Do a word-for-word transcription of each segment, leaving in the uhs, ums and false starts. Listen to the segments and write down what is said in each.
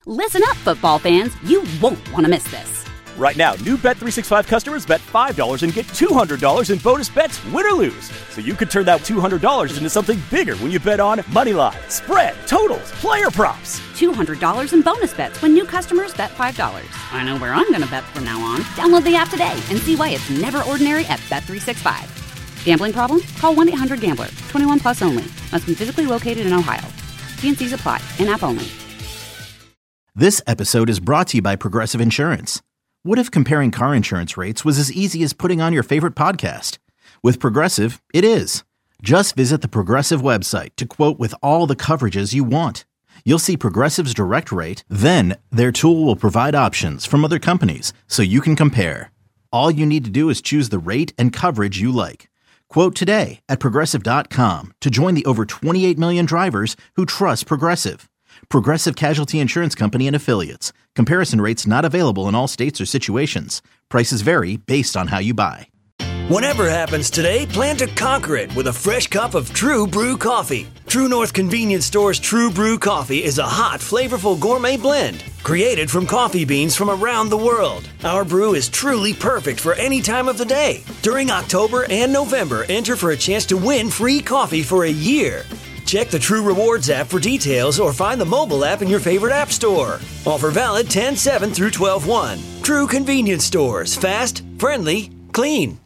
Listen up, football fans. You won't want to miss this. Right now, new Bet three sixty-five customers bet five dollars and get two hundred dollars in bonus bets, win or lose. So you could turn that two hundred dollars into something bigger when you bet on money line, spread, totals, player props. two hundred dollars in bonus bets when new customers bet five dollars. I know where I'm going to bet from now on. Download the app today and see why it's never ordinary at Bet three sixty-five. Gambling problem? Call one eight hundred gambler. twenty-one plus only. Must be physically located in Ohio. T and C's apply. In-app only. This episode is brought to you by Progressive Insurance. What if comparing car insurance rates was as easy as putting on your favorite podcast? With Progressive, it is. Just visit the Progressive website to quote with all the coverages you want. You'll see Progressive's direct rate, then their tool will provide options from other companies so you can compare. All you need to do is choose the rate and coverage you like. Quote today at Progressive dot com to join the over twenty-eight million drivers who trust Progressive. Progressive Casualty Insurance Company and Affiliates. Comparison rates not available in all states or situations. Prices vary based on how you buy. Whatever happens today, plan to conquer it with a fresh cup of True Brew coffee. True North Convenience Store's True Brew coffee is a hot, flavorful gourmet blend created from coffee beans from around the world. Our brew is truly perfect for any time of the day. During October and November, enter for a chance to win free coffee for a year. Check the True Rewards app for details or find the mobile app in your favorite app store. Offer valid ten seven through twelve one. True Convenience Stores. Fast, friendly, clean.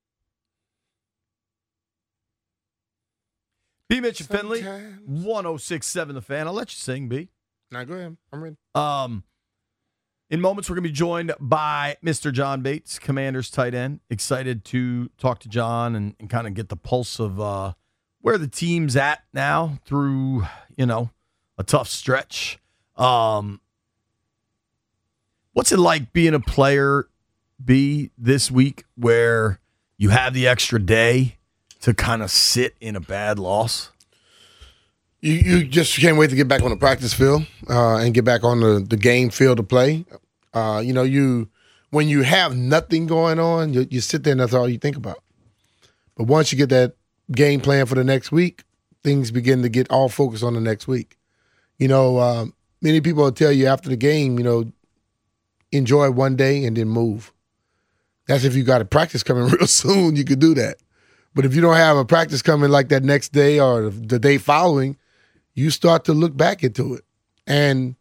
B. Mitch and Finley, one oh six point seven The Fan. I'll let you sing, B. Now go ahead. I'm ready. Um, in moments, we're going to be joined by Mister John Bates, Commanders tight end. Excited to talk to John and, and kind of get the pulse of uh, where the team's at now through, you know, a tough stretch. Um, what's it like being a player, B, this week where you have the extra day to kind of sit in a bad loss? You you just can't wait to get back on the practice field uh, and get back on the, the game field to play. Uh, you know, you when you have nothing going on, you, you sit there and that's all you think about. But once you get that game plan for the next week, things begin to get all focused on the next week. You know, um, many people will tell you after the game, you know, enjoy one day and then move. That's if you got a practice coming real soon, you could do that. But if you don't have a practice coming like that next day or the day following, you start to look back into it. And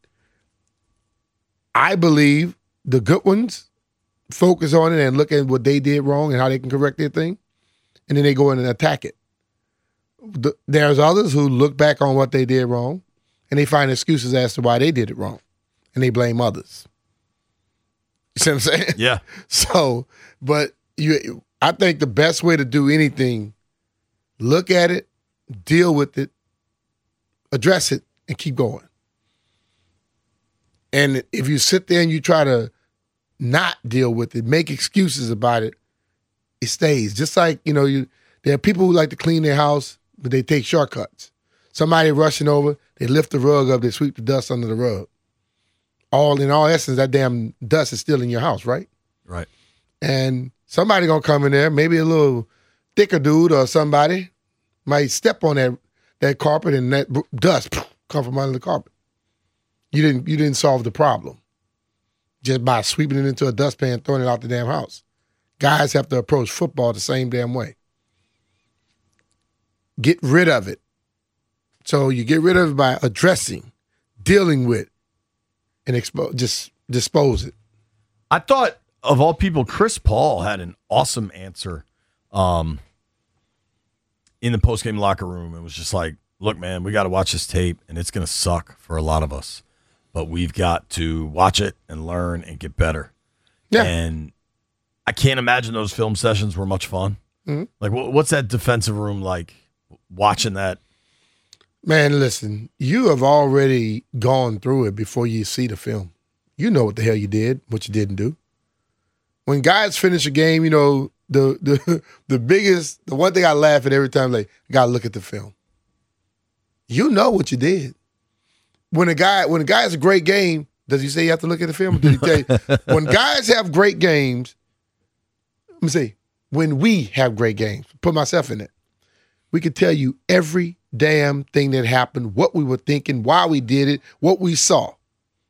I believe the good ones focus on it and look at what they did wrong and how they can correct their thing, and then they go in and attack it. The, there's others who look back on what they did wrong, and they find excuses as to why they did it wrong, and they blame others. You see what I'm saying? Yeah. So, but you... I think the best way to do anything, look at it, deal with it, address it, and keep going. And if you sit there and you try to not deal with it, make excuses about it, it stays. Just like, you know, you there are people who like to clean their house, but they take shortcuts. Somebody rushing over, they lift the rug up, they sweep the dust under the rug. All in all essence, that damn dust is still in your house, right? Right. And somebody gonna come in there, maybe a little thicker dude or somebody might step on that that carpet and that dust come from under the carpet. You didn't you didn't solve the problem just by sweeping it into a dustpan, throwing it out the damn house. Guys have to approach football the same damn way. Get rid of it. So you get rid of it by addressing, dealing with, and expo- just dispose it. I thought, of all people, Chris Paul had an awesome answer um, in the postgame locker room. It was just like, look, man, we got to watch this tape, and it's going to suck for a lot of us. But we've got to watch it and learn and get better. Yeah. And I can't imagine those film sessions were much fun. Mm-hmm. Like, what's that defensive room like watching that? Man, listen, you have already gone through it before you see the film. You know what the hell you did, what you didn't do. When guys finish a game, you know, the the the biggest, the one thing I laugh at every time, like, you gotta look at the film. You know what you did. When a guy, when a guy has a great game, does he say you have to look at the film? Or did he tell you? When guys have great games, let me say, when we have great games, put myself in it, we could tell you every damn thing that happened, what we were thinking, why we did it, what we saw.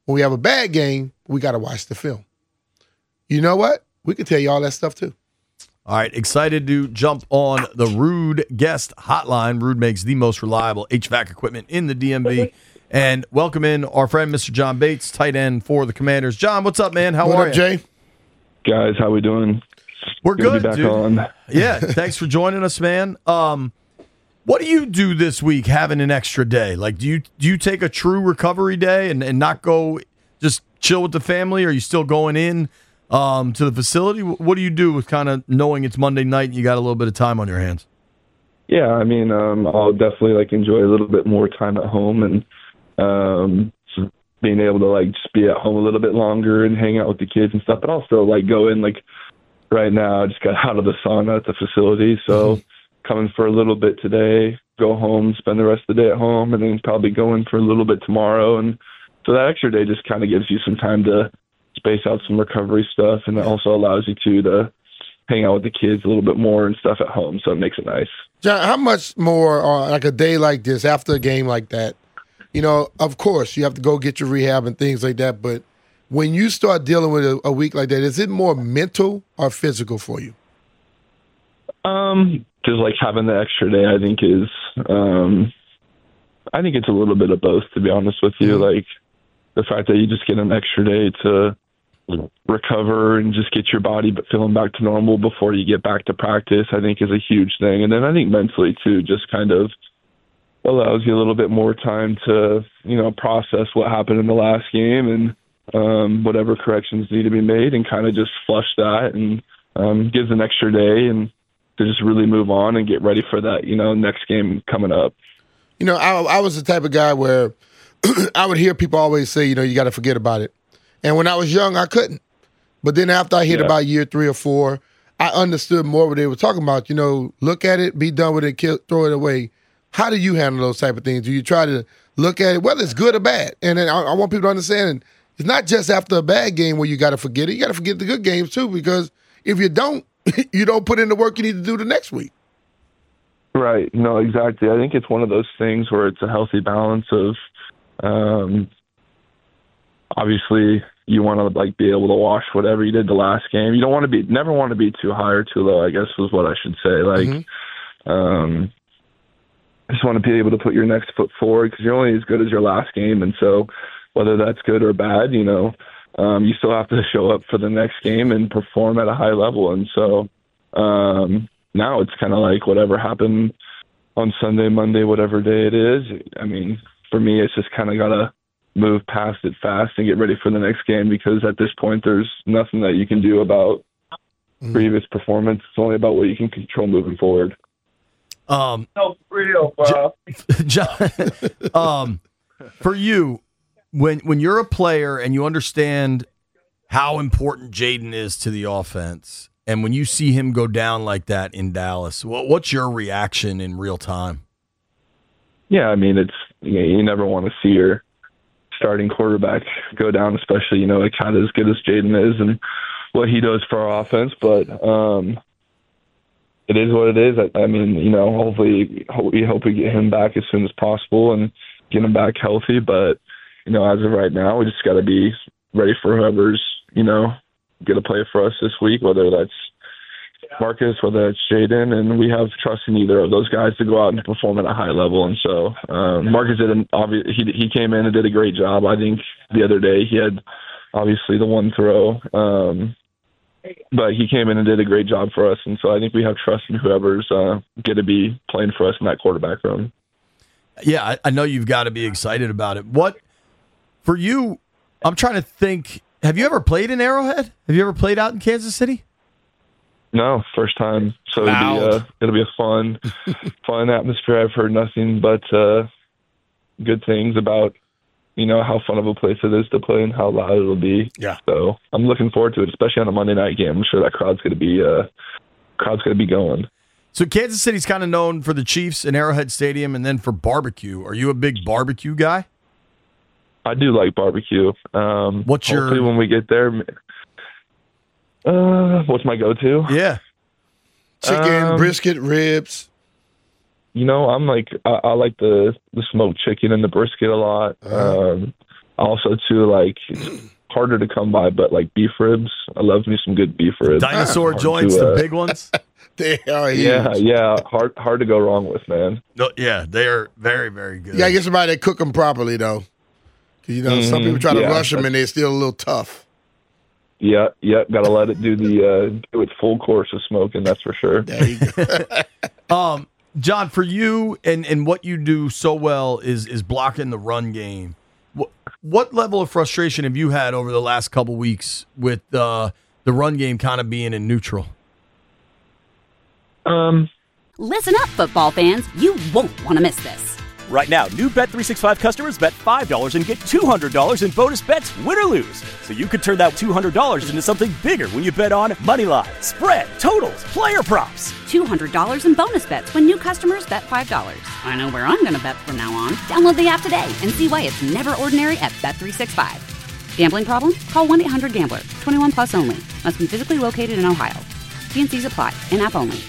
When we have a bad game, we got to watch the film. You know what? We can tell you all that stuff too. All right, excited to jump on the Ruud guest hotline. Ruud makes the most reliable H V A C equipment in the D M V. And welcome in our friend, Mister John Bates, tight end for the Commanders. John, what's up, man? How what are up, you? Jay? Guys, how we doing? We're good, good, to be back dude. on. Yeah, thanks for joining us, man. Um, what do you do this week having an extra day? Like, do you do you take a true recovery day and, and not go just chill with the family? Or are you still going in um, to the facility? What do you do with kind of knowing it's Monday night and you got a little bit of time on your hands? Yeah, I mean, um, I'll definitely like enjoy a little bit more time at home and um, being able to like just be at home a little bit longer and hang out with the kids and stuff. But I'll still like go in like right now. I just got out of the sauna at the facility, so mm-hmm. coming for a little bit today, go home, spend the rest of the day at home, and then probably go in for a little bit tomorrow. And so that extra day just kind of gives you some time to space out some recovery stuff, and it also allows you to to hang out with the kids a little bit more and stuff at home, so it makes it nice. John, how much more uh, like a day like this after a game like that? You know, of course, you have to go get your rehab and things like that, but when you start dealing with a, a week like that, is it more mental or physical for you? Um, just like having the extra day, I think is, um, I think it's a little bit of both, to be honest with you. Mm-hmm. Like the fact that you just get an extra day to recover and just get your body but feeling back to normal before you get back to practice, I think is a huge thing. And then I think mentally too, just kind of allows you a little bit more time to, you know, process what happened in the last game and um, whatever corrections need to be made and kind of just flush that and um, gives an extra day and to just really move on and get ready for that, you know, next game coming up. You know, I, I was the type of guy where I would hear people always say, you know, you got to forget about it. And when I was young, I couldn't. But then after I hit yeah. about year three or four, I understood more what they were talking about. You know, look at it, be done with it, kill, throw it away. How do you handle those type of things? Do you try to look at it, whether it's good or bad? And then I, I want people to understand it's not just after a bad game where you got to forget it. You got to forget the good games too, because if you don't, you don't put in the work you need to do the next week. Right. No, exactly. I think it's one of those things where it's a healthy balance of, um, obviously you want to like be able to wash whatever you did the last game. You don't want to be, never want to be too high or too low, I guess was what I should say. Like, mm-hmm. um, I just want to be able to put your next foot forward because you're only as good as your last game. And so whether that's good or bad, you know, um, you still have to show up for the next game and perform at a high level. And so um, now it's kind of like whatever happened on Sunday, Monday, whatever day it is. I mean, for me, it's just kind of got to move past it fast and get ready for the next game because at this point, there's nothing that you can do about mm. previous performance. It's only about what you can control moving forward. Um, no, real, bro. John, um, for you, when when you're a player and you understand how important Jaden is to the offense, and when you see him go down like that in Dallas, what, what's your reaction in real time? Yeah, I mean, it's you know, you never want to see your starting quarterback go down, especially you know, like kind of as good as Jaden is and what he does for our offense, but. Um, It is what it is. I, I mean, you know, hopefully we hope we get him back as soon as possible and get him back healthy. But, you know, as of right now, we just got to be ready for whoever's, you know, going to play for us this week, whether that's Marcus, whether that's Jaden. And we have trust in either of those guys to go out and perform at a high level. And so um, Marcus did an obvious, he, he came in and did a great job. I think the other day he had obviously the one throw. Um But he came in and did a great job for us, and so I think we have trust in whoever's uh, going to be playing for us in that quarterback room. Yeah, I, I know you've got to be excited about it. What, for you, I'm trying to think, have you ever played in Arrowhead? Have you ever played out in Kansas City? No, first time. So it'll be, uh, it'll be a fun, fun atmosphere. I've heard nothing but uh, good things about you know, how fun of a place it is to play and how loud it'll be. Yeah. So I'm looking forward to it, especially on a Monday night game. I'm sure that crowd's going to be uh, crowd's going to be going. So Kansas City's kind of known for the Chiefs and Arrowhead Stadium and then for barbecue. Are you a big barbecue guy? I do like barbecue. Um, what's your hopefully when we get there? Uh, what's my go-to? Yeah. Chicken, um, brisket, ribs. You know, I'm like I, I like the, the smoked chicken and the brisket a lot. Uh-huh. Um, also too, like, it's harder to come by, but like beef ribs. I love me some good beef ribs. Dinosaur Hard joints, to, uh, the big ones. They are huge. Yeah, yeah, hard hard to go wrong with, man. No, yeah, they are very, very good. Yeah, I get somebody that cook them properly, though. 'Cause, you know, mm-hmm. some people try to yeah, rush them and they're still a little tough. Yeah, yeah, got to let it do the uh, do its full course of smoking. That's for sure. There you go. um, John, for you and, and what you do so well is is blocking the run game. What, what level of frustration have you had over the last couple weeks with uh, the run game kind of being in neutral? Um, Listen up, football fans. You won't want to miss this. Right now, new Bet three sixty-five customers bet five dollars and get two hundred dollars in bonus bets, win or lose. So you could turn that two hundred dollars into something bigger when you bet on money line, spread, totals, player props. two hundred dollars in bonus bets when new customers bet five dollars. I know where I'm going to bet from now on. Download the app today and see why it's never ordinary at Bet three sixty-five. Gambling problem? Call one eight hundred gambler. twenty-one plus only. Must be physically located in Ohio. T and C's apply. In-app only.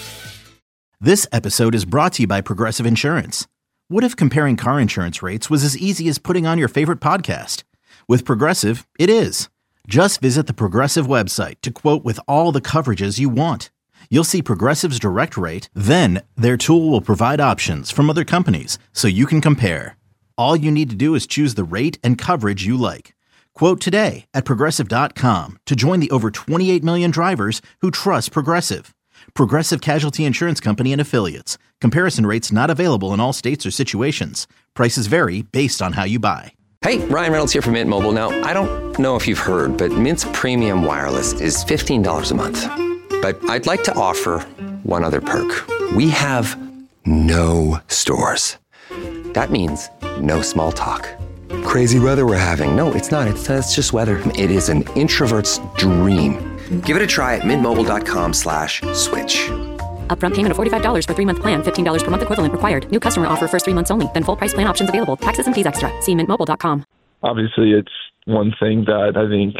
This episode is brought to you by Progressive Insurance. What if comparing car insurance rates was as easy as putting on your favorite podcast? With Progressive, it is. Just visit the Progressive website to quote with all the coverages you want. You'll see Progressive's direct rate, then their tool will provide options from other companies so you can compare. All you need to do is choose the rate and coverage you like. Quote today at Progressive dot com to join the over twenty-eight million drivers who trust Progressive. Progressive Casualty Insurance Company and Affiliates. Comparison rates not available in all states or situations. Prices vary based on how you buy. Hey, Ryan Reynolds here from Mint Mobile. Now, I don't know if you've heard, but Mint's premium wireless is fifteen dollars a month. But I'd like to offer one other perk. We have no stores. That means no small talk. Crazy weather we're having. No, it's not. It's, uh, it's just weather. It is an introvert's dream. Give it a try at mintmobile.com slash switch. Upfront payment of forty-five dollars for three-month plan, fifteen dollars per month equivalent required. New customer offer first three months only. Then full price plan options available. Taxes and fees extra. See mint mobile dot com. Obviously, it's one thing that I think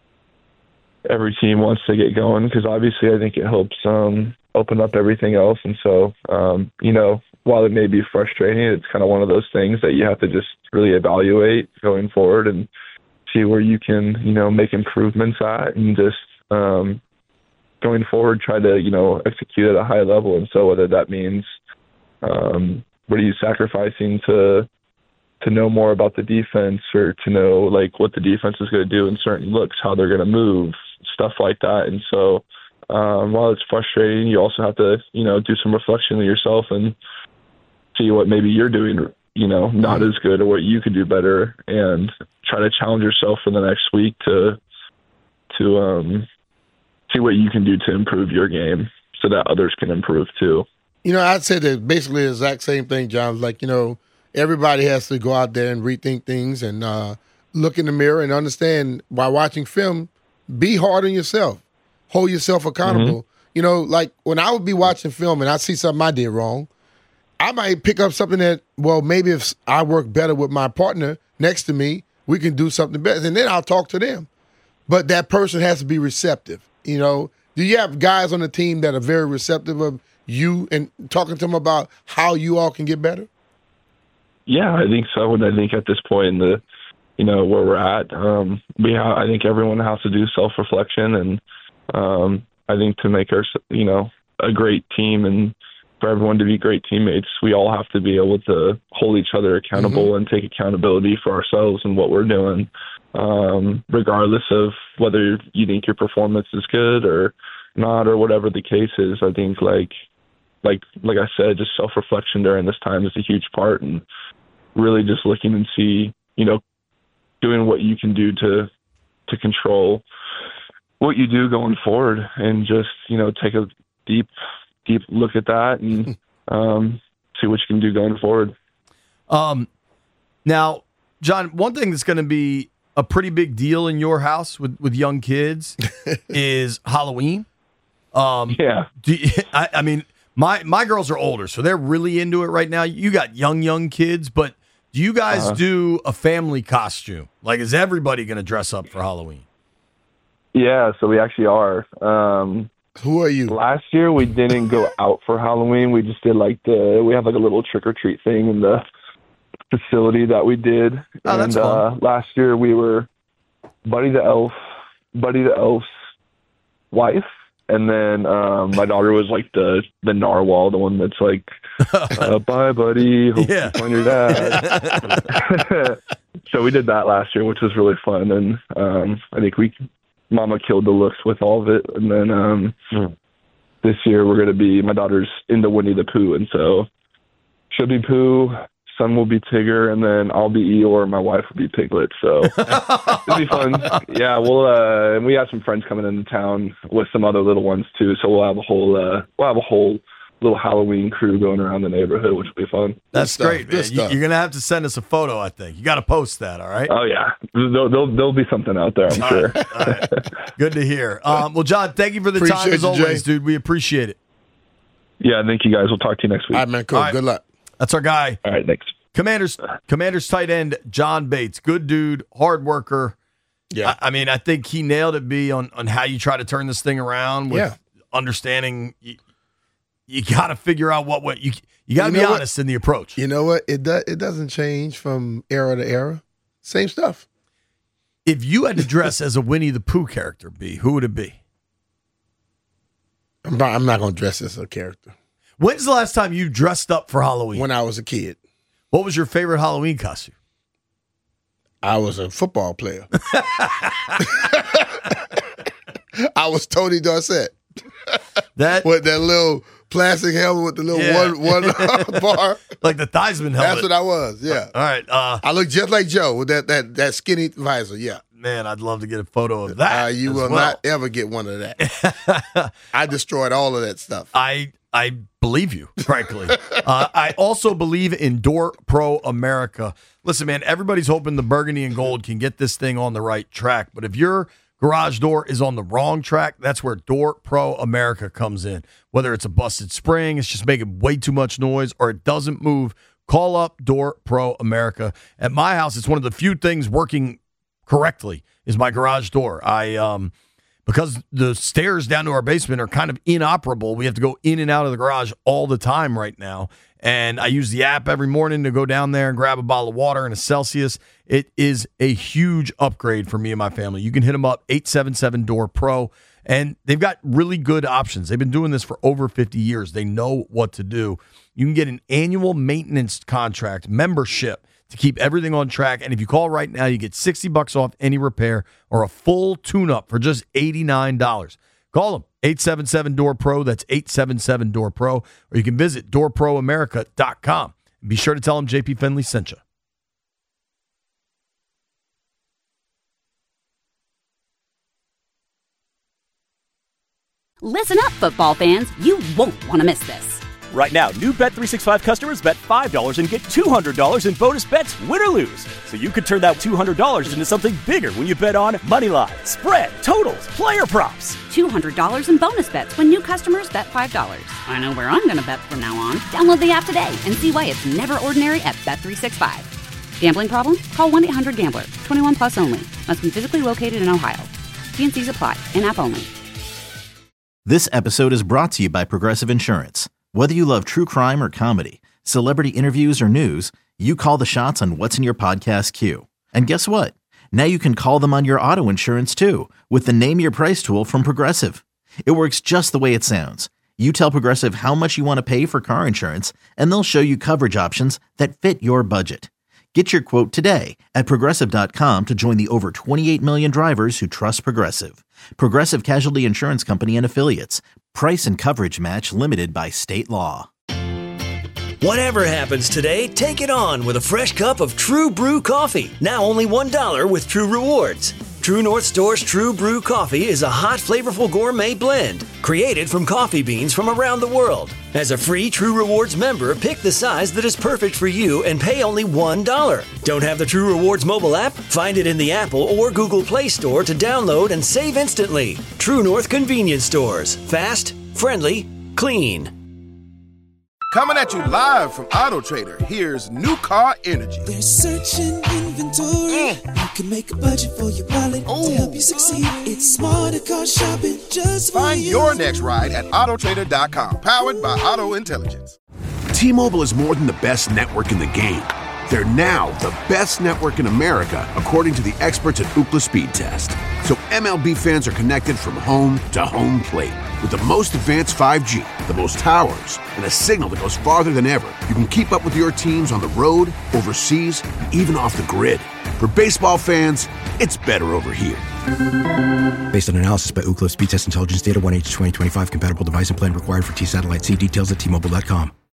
every team wants to get going because obviously I think it helps um, open up everything else. And so, um, you know, while it may be frustrating, it's kind of one of those things that you have to just really evaluate going forward and see where you can, you know, make improvements at and just um, going forward, try to, you know, execute at a high level. And so whether that means um, what are you sacrificing to to know more about the defense or to know like what the defense is going to do in certain looks, how they're going to move, stuff like that. And so um, while it's frustrating, you also have to, you know, do some reflection of yourself and see what maybe you're doing, you know, not as good or what you could do better and try to challenge yourself for the next week to to um, see what you can do to improve your game so that others can improve too. You know, I'd say that basically the exact same thing, John. Like, you know, everybody has to go out there and rethink things and uh, look in the mirror and understand while watching film, be hard on yourself. Hold yourself accountable. Mm-hmm. You know, like when I would be watching film and I see something I did wrong, I might pick up something that, well, maybe if I work better with my partner next to me, we can do something better. And then I'll talk to them. But that person has to be receptive. You know, do you have guys on the team that are very receptive of you and talking to them about how you all can get better? Yeah, I think so. And I think at this point in the, you know, where we're at, um, we have, I think everyone has to do self-reflection. And um, I think to make our, you know, a great team and for everyone to be great teammates, we all have to be able to hold each other accountable mm-hmm. and take accountability for ourselves and what we're doing, um, regardless of whether you think your performance is good or not or whatever the case is. I think like, like, like I said, just self-reflection during this time is a huge part and really just looking and see, you know, doing what you can do to, to control what you do going forward and just, you know, take a deep, deep look at that and um, see what you can do going forward. Um, now, John, one thing that's going to be a pretty big deal in your house with, with young kids is Halloween. Um, yeah. Do you, I, I mean, my, my girls are older, so they're really into it right now. You got young, young kids, but do you guys uh-huh. do a family costume? Like, is everybody going to dress up for Halloween? Yeah, so we actually are. Um, Who are you? Last year we didn't go out for Halloween. We just did like the we have like a little trick or treat thing in the facility that we did. Oh, that's and fun. uh, last year we were Buddy the Elf, Buddy the Elf's wife, and then um, my daughter was like the the narwhal, the one that's like, uh, "Bye, buddy. Hope Yeah. you find your dad." So we did that last year, which was really fun, and um, I think we Mama killed the looks with all of it, and then um, this year we're gonna be my daughter's into Winnie the Pooh, and so she'll be Pooh. Son will be Tigger, and then I'll be Eeyore, and my wife will be Piglet. So it'll be fun. Yeah, we'll uh, and we have some friends coming into town with some other little ones too. So we'll have a whole uh, we'll have a whole little Halloween crew going around the neighborhood, which will be fun. That's Good great, stuff. man. Good You, stuff. you're gonna have to send us a photo. I think you got to post that. All right. Oh yeah, there'll there'll, there'll be something out there, I'm All sure. right, all right. Good to hear. Um, well, John, thank you for the time Appreciate as you, always, Jay. dude. We appreciate it. Yeah, thank you guys. We'll talk to you next week. All right, man. Cool. All right. Good luck. That's our guy. All right, thanks. Commanders, Commanders tight end John Bates, good dude, hard worker. Yeah. I, I mean, I think he nailed it. B on on how you try to turn this thing around with Yeah. understanding. You, you got to figure out what what you you got to You be know what? honest in the approach. You know what? It does. It doesn't change from era to era. Same stuff. If you had to dress as a Winnie the Pooh character, B, who would it be? I'm not, I'm not going to dress as a character. When's the last time you dressed up for Halloween? When I was a kid, What was your favorite Halloween costume? I was a football player. I was Tony Dorsett That with that little plastic helmet with the little Yeah. one one bar. like the Theismann helmet. That's what I was. Yeah, All right, uh, I look just like Joe with that that that skinny visor. Yeah. man, I'd love to get a photo of that. Uh, you as will well. not ever get one of that. I destroyed all of that stuff. I I believe you, frankly. uh, I also believe in Door Pro America. Listen, man, everybody's hoping the burgundy and gold can get this thing on the right track. But if your garage door is on the wrong track, that's where Door Pro America comes in. Whether it's a busted spring, it's just making way too much noise, or it doesn't move, call up Door Pro America. At my house, it's one of the few things working correctly is my garage door. I um because the stairs down to our basement are kind of inoperable. We have to go in and out of the garage all the time right now. And I use the app every morning to go down there and grab a bottle of water and a Celsius. It is a huge upgrade for me and my family. You can hit them up, eight seven seven door pro. And they've got really good options. They've been doing this for over fifty years. They know what to do. You can get an annual maintenance contract membership to keep everything on track. And if you call right now, you get sixty bucks off any repair or a full tune-up for just eighty-nine dollars. Call them, eight seven seven door pro. That's eight seven seven door pro. Or you can visit door pro america dot com. And be sure to tell them J P Finley sent you. Listen up, football fans. You won't want to miss this. Right now, new Bet three sixty-five customers bet five dollars and get two hundred dollars in bonus bets, win or lose. So you could turn that two hundred dollars into something bigger when you bet on money line, spread, totals, player props. two hundred dollars in bonus bets when new customers bet five dollars. I know where I'm going to bet from now on. Download the app today and see why it's never ordinary at Bet three sixty-five. Gambling problem? Call one eight hundred gambler. twenty-one plus only. Must be physically located in Ohio. T and C's apply. In-app only. This episode is brought to you by Progressive Insurance. Whether you love true crime or comedy, celebrity interviews or news, you call the shots on what's in your podcast queue. And guess what? Now you can call them on your auto insurance too with the Name Your Price tool from Progressive. It works just the way it sounds. You tell Progressive how much you want to pay for car insurance, and they'll show you coverage options that fit your budget. Get your quote today at Progressive dot com to join the over twenty-eight million drivers who trust Progressive. Progressive Casualty Insurance Company and Affiliates. Price and coverage match limited by state law. Whatever happens today, take it on with a fresh cup of True Brew coffee. Now only one dollar with True Rewards. True North Store's True Brew coffee is a hot, flavorful gourmet blend created from coffee beans from around the world. As a free True Rewards member, pick the size that is perfect for you and pay only one dollar. Don't have the True Rewards mobile app? Find it in the Apple or Google Play Store to download and save instantly. True North Convenience Stores. Fast, friendly, clean. Coming at you live from Auto Trader, here's New Car Energy. There's searching inventory. Mm. You can make a budget for your wallet Ooh. to help you succeed. It's smarter car shopping just for Find you. your next ride at auto trader dot com, powered by Auto Intelligence. T-Mobile is more than the best network in the game. They're now the best network in America, according to the experts at Ookla Speed Test. So M L B fans are connected from home to home plate. With the most advanced five G, the most towers, and a signal that goes farther than ever, you can keep up with your teams on the road, overseas, and even off the grid. For baseball fans, it's better over here. Based on analysis by Ookla Speed Test Intelligence Data, one H twenty twenty-five compatible device and plan required for T-Satellite. See details at T Mobile dot com.